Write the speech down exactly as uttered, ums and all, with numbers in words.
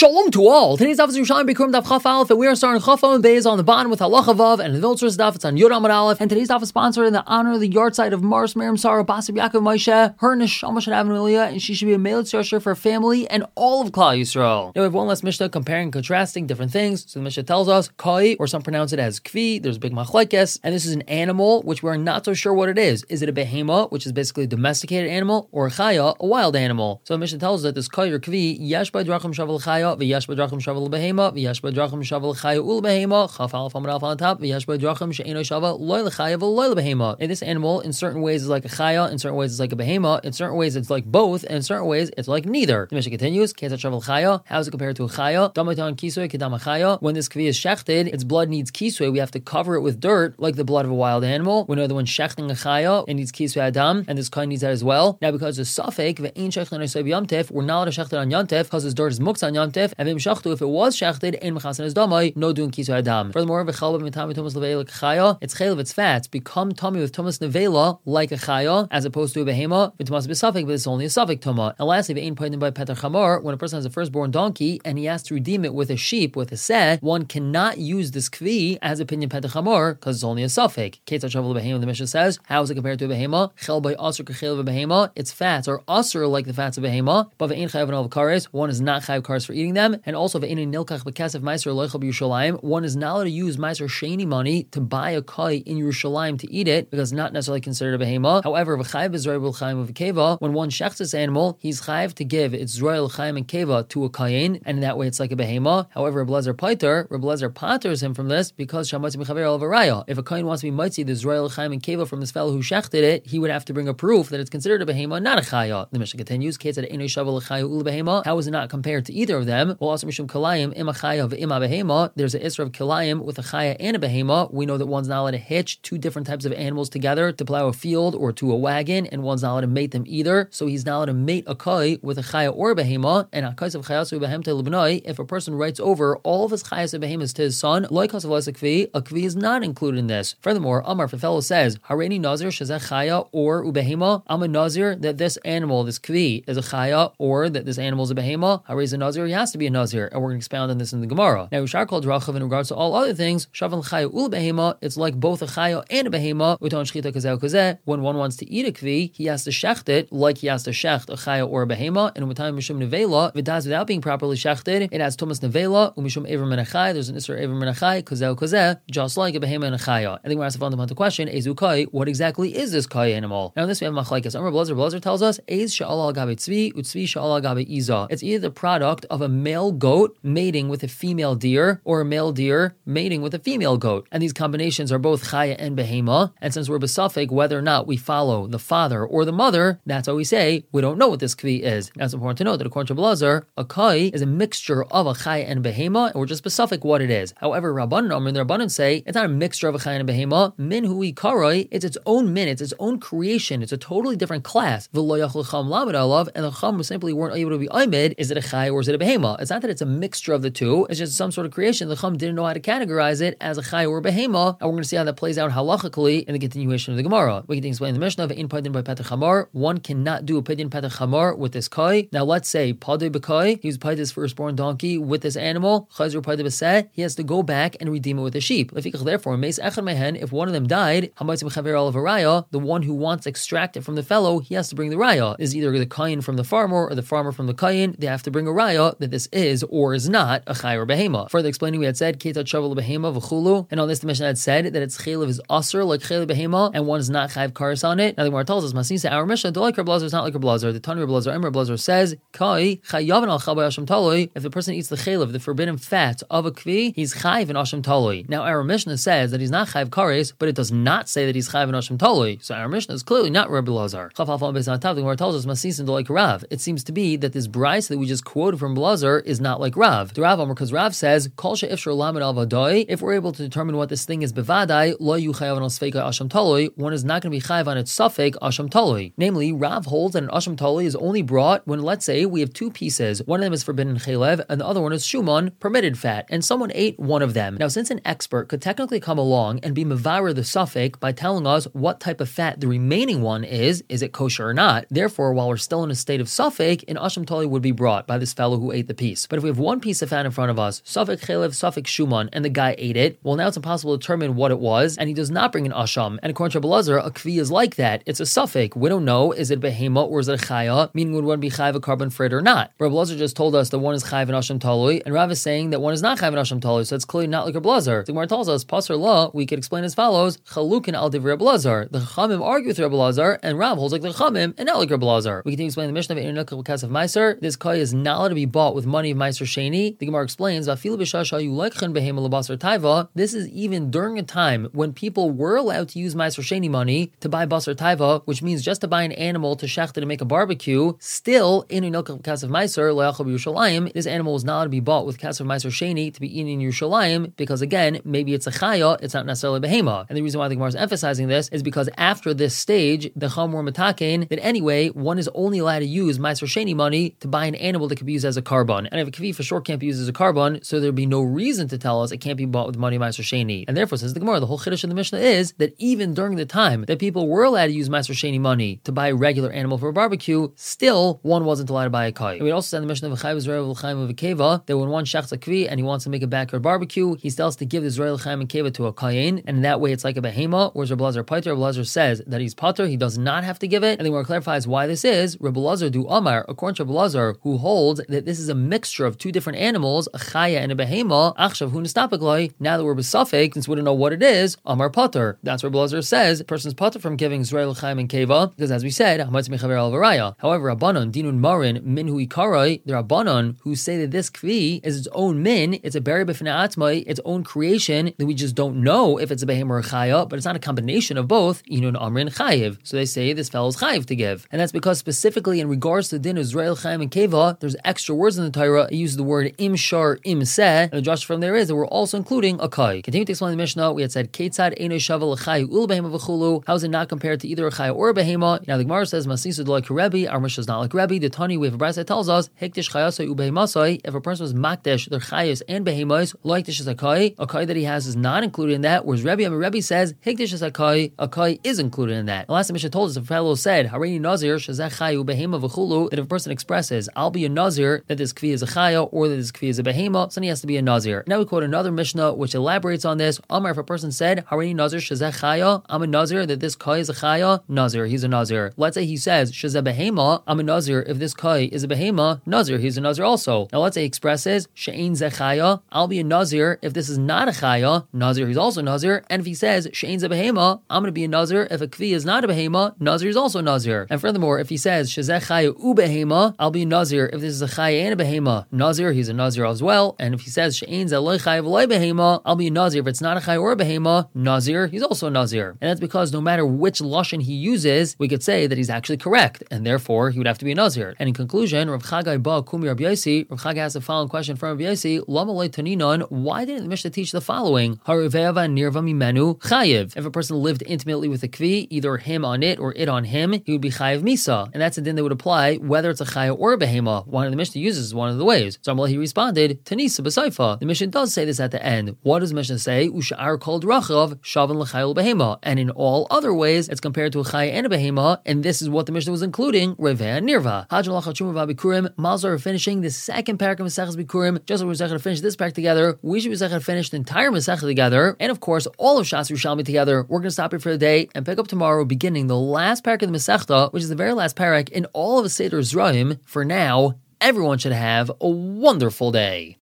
Shalom to all. Today's daf is Yerushalayim Bikurim Daf Chaf Aleph, and we are starting Chaf and Beis on the bottom with Halacha Vav, and the Vilters daf it's on Yud Amud Aleph. And today's daf is sponsored in the honor of the yard site of Mars Miriam Sarah Basib Yaakov Moshe. Her neshama should have an aliyah, and she should be a male tzosher for her family and all of Klal Yisrael. Now we have one last Mishnah comparing and contrasting different things. So the Mishnah tells us Kai, or some pronounce it as Kvi. There's a big machlekes, and this is an animal which we're not so sure what it is. Is it a behema, which is basically a domesticated animal, or a chaya, a wild animal? So the Mishnah tells us that this Kai or Kvi yesh by drachim shavel chaya. V'yash b'drachim shavel behema, v'yash b'drachim shavel chaya ul behema, chaf alaf amar alf on top, v'yash b'drachim she'eno shava loy l'chaya v'loy l'behema. And this animal, in certain ways, is like a chaya, in certain ways, it's like a behema, in certain ways, it's like both, and in certain ways, it's like neither. The Mishnah continues, Ketzat shavel chaya, how is it compared to a chaya? Damaitan kisui kedam chaya. When this kvi is shechted, its blood needs kisui, we have to cover it with dirt, like the blood of a wild animal. We know that when shechting a chaya, it needs kisui adam, and this kai needs that as well. Now, because of suffix, ve'ein shechtan osei b'yamtif, we're not allowed to shecht it on yamtif, because this dirt is muktzah on yamtif. And if it was shechted, ein mechasen is damai, no doing kisu adam. Furthermore, v'chalba mitami tumas nevela like a chaya, its chayil of its fats become tummy with tumas nevela like a chaya, as opposed to a behema. It must be suffix, but it's only a suffix tuma. And lastly, v'ein pointed by petar chamor, when a person has a firstborn donkey and he has to redeem it with a sheep, with a seh, one cannot use this kvi as a pinyan petar chamor because it's only a suffix. Ketzat shavel behema, the Mishnah says, how is it compared to a behema? Chel by asur kechel of a behema, its fats are asur like the fats of a behema, but v'ein chayav and al kares, one is not chayav kares for eating them. And also, one is not allowed to use meiser sheni money to buy a kai in Yerushalayim to eat it, because it's not necessarily considered a behema. However, when one shechts this animal, he's chayiv to give its zroyal chaim and keva to a kayin, and in that way it's like a behema. However, Reb Lezer pater, Reb Lezer paters him from this because shamatzi mechaver al varaya. If a kayin wants to be mitzi the zroyal chaim and keva from this fellow who shechted it, he would have to bring a proof that it's considered a behema, not a chaya. The Mishnah continues, how is it not compared to either of them? Well, also mishum kalayim im achaya v'im behema. There's an isra of kalayim with a chaya and a behema. We know that one's not allowed to hitch two different types of animals together to plow a field or to a wagon, and one's not allowed to mate them either. So he's not allowed to mate a kai with a chaya or a behema. And akais of chayasu behemte libnai, if a person writes over all of his chayas and behemas to his son, like a kvi, a kvi is not included in this. Furthermore, Amar, if a fellow says hareini nazir shezeh chaya or ubehema, I'm a nazir that this animal, this kvi, is a chaya, or that this animal is a behema. Harei is a nazir, he has to be a nazir, and we're going to expound on this in the Gemara. Now, Rishar called Rachav in regards to all other things, Shavan chaya ul behema, it's like both a chaya and a behema. Uton shchita kazeh kazeh. When one wants to eat a kvi, he has to shecht it like he has to shecht a chaya or a behema. And u'matayim mishum nevela, if it dies without being properly shechted, it has tumas nevela. Umishum ever menachai, there's an isra ever menachai kazeh kazeh, just like a behema and a chaya. I think we're asked the fundamental question: Ezu kai? What exactly is this kai animal? Now, in this we have machlekes. Amar Blazer, Blazer tells us: Ez she'ala al gabe tzvi, utzvi she'ala al gabe iza. It's either the product of a male goat mating with a female deer, or a male deer mating with a female goat. And these combinations are both chaya and behema. And since we're besafek whether or not we follow the father or the mother, that's why we say we don't know what this kvi is. Now it's important to note that according to Blazer, a kai is a mixture of a chaya and behema, and we're just besafek what it is. However, Rabbanan Amr and the Rabbanan say it's not a mixture of a chaya and a behema. Min hui karoi, it's its own min, it's its own creation, it's a totally different class. V'lo yachol cham lamed alav, and the cham simply weren't able to be aimid. Is it a chaya or is it a behema? It's not that it's a mixture of the two, it's just some sort of creation. The chum didn't know how to categorize it as a chaya or a behema, and we're going to see how that plays out halachically in the continuation of the Gemara. We can explain the Mishnah of in padin by petach chamar. One cannot do a pidin petach chamar with this kai. Now let's say padei b'kai, he was paid his firstborn donkey with this animal. Chazur padei b'seh, he has to go back and redeem it with a sheep. Therefore, meis echad mehen, if one of them died, hamatzim chaver alav raya, the one who wants to extract it from the fellow, he has to bring the raya. Is either the kain from the farmer or the farmer from the kain. They have to bring a raya that this is or is not a chay or behema. Further explaining, we had said ketat shavel behema v'chulu, and on this the Mishnah had said that its chaylev is aser like chaylev behema, and one is not chayv kares on it. Now the Gemara tells us masisa our Mishnah do like Reb Blazer is not like Reb Blazer. The Tani Reb Blazer, Emir Reb Blazer says kai chayav al chabay asham taloi. If the person eats the chaylev, the forbidden fat of a kvi, he's chayv in asham taloi. Now our Mishnah says that he's not chayv kares, but it does not say that he's chayv in asham taloi. So our Mishnah is clearly not Reb Blazer. The Gemara tells us masisa do like Rav. It seems to be that this brayso that we just quoted from Blazer is not like Rav. The Rav Amar, because Rav says kol she'ifshar lamed al vadai. If we're able to determine what this thing is bevadai, lo yu chayav on sfeika asham taloi. One is not going to be chayav on its suffik asham taloi. Namely, Rav holds that an asham taloi is only brought when, let's say, we have two pieces. One of them is forbidden chaylev, and the other one is shuman, permitted fat, and someone ate one of them. Now, since an expert could technically come along and be mevarer the suffik by telling us what type of fat the remaining one is, is it kosher or not? Therefore, while we're still in a state of suffik, an asham taloi would be brought by this fellow who ate eat the piece. But if we have one piece of fat in front of us, Safek Chelev, Safek Shuman, and the guy ate it, well, now it's impossible to determine what it was, and he does not bring an asham. And according to Rabbi Elazar, a kvi is like that. It's a suffix. We don't know, is it behema or is it a chaya, meaning would one be chayv a carbon for it or not. Rabbi Elazar just told us that one is chayv and asham talui, and Rav is saying that one is not chayv and asham talui, so it's clearly not like Rabbi Elazar. The Gemara tells us, passer law, we could explain as follows, chalukin al divrei Rabbi Elazar. The Chachamim argue with Rabbi Elazar, and Rav holds like the Chachamim, and not like Rabbi Elazar. We continue explaining the Mishnah of Einunakal Kas of Meiser. This koi is not allowed to be bought with money of Meiser Sheni. The Gemara explains, vafilu b'shasha you like chen behema lebasar taiva. This is even during a time when people were allowed to use Meiser Sheni money to buy basar taiva, which means just to buy an animal to shecht to make a barbecue. Still, in Einunakal Kas of Meiser, le'achal b'Yerushalayim, this animal was not allowed to be bought with Kas of Meiser Sheni to be eaten in Yerushalayim, because again, maybe it's a chaya, it's not necessarily behema. And the reason why the Gemara is emphasizing this is because after this stage, the Chum were mataken that anyway, one is only allowed to use Meiser Sheni money to buy an animal that could be used as a carbon. And if a kvi for sure can't be used as a carbon, so there'd be no reason to tell us it can't be bought with money of Meiser Sheni. And therefore, says the Gemara, the whole chiddush of the Mishnah is that even during the time that people were allowed to use Meiser Sheni money to buy a regular animal for a barbecue, still one wasn't allowed to buy a kai. And we also said in the Mishnah of Chayv Israel L'chaim of a keva that when one shechts a kvi and he wants to make a backyard barbecue, he still has to give the Israel L'chaim and keva to a kayin, and in that way it's like a behema. Whereas Rabbi Elazar pater, Rabbi Elazar says that he's pater, he does not have to give it. And the Gemara clarifies why this is. Rabbi Elazar du Amar, according to Rabbi Elazar, who holds that this is a mixture of two different animals, a chaya and a behema. Achshav hu nistapakloi. Now that we're besafek, since we don't know what it is, Amar pater. That's what Rabbi Elazar says. A person's pater from giving Israel L'chaim and keva, because as we said, hamatz mechaver al varaya. However, Rabbanon dinun marin minhu ikarai. The Rabbanon who say that this kvi is its own min, it's a beri b'fnei atzmai, its own creation that we just don't know if it's a behema or a chaya, but it's not a combination of both. Inun amrin chayiv. So they say this fellow is chayiv to give, and that's because specifically in regards to the din of Israel Chaim and keva, there's extra words in the Torah. It uses the word im shar im seh, and the drush from there is that we're also including a kai. Continue to explain the Mishnah. We had said ketzad eino shava l'chayu ul behema v'chulu. How is it not compared to either a chaya or a behema? Now the Gemara says masisu like Rebbe. Our Mishnah is not like Rebbe. The Tani we have a brayso that tells us hektish chayasai u behemasai. If a person was makdish their chayas and behemas, like this is a kai, a kai that he has is not included in that. Whereas Rebbe, I mean, Rebbe says hektish is a kai, a kai is included in that. The last Mishnah told us, if a fellow said hareini nazir shezeh chayu behema v'chulu, that if a person expresses I'll be a nazir, that this kvi is a chaya or that this kvi is a behema, so then he has to be a nazir. Now we quote another Mishnah which elaborates on this. Amar, if a person said hareini nazir shezeh chaya, I'm a nazir, that this kai is a chaya, nazir, he's a nazir. Let's say he says shezeh behema, I'm a nazir, if this kai is a behema, nazir, he's a nazir also. Now let's say he expresses she'ein zeh chaya, I'll be a nazir, if this is not a chaya, nazir, he's also nazir. And if he says she'ein zeh behema, I'm going to be a nazir, if a kvi is not a behema, nazir is also nazir. And furthermore, if he says shezeh chaya u behema, I'll be a nazir, if this is a chaya and a behema, nazir, he's a nazir as well. And if he says she'ein zeh loy chaya v'loy behema, I'll be a nazir, if it's not a chaya or a behema, nazir, he's also a nazir. And that's because no matter which lashon he uses, we could say that he's actually correct, and therefore he would have to be a nazir. And in conclusion, Rav Chagai ba kumi Rav Yosi, Rav Chagai has the following question from Rav Yosi: Lama loy taninon? Why didn't the Mishnah teach the following? Hariveva nirva mimenu chayiv. If a person lived intimately with a kvi, either him on it or it on him, he would be chayiv misa, and that's a din that would apply whether it's a chaya or a behema. One of the Mishnah uses one of the ways. So he responded, Tanisa b'saifa. The Mishnah does say this at the end. What does the Mishnah say? Usha'ar kol drachav shavan l'chayil behema. And in all other ways, it's compared to a chaya and a behema, and this is what the Mishnah was including, reveh nirva. Hajjal lachachum v'abikurim. Malzar are finishing the second parak of Maseches Bikurim. Just like we're to finish this parak together, we should be to finish the entire Masechah together, and of course, all of Shas Yerushalmi together. We're going to stop here for the day and pick up tomorrow, beginning the last parak of the Masechta, which is the very last parak in all of the Seder Zraim. For now, everyone should have a wonderful day.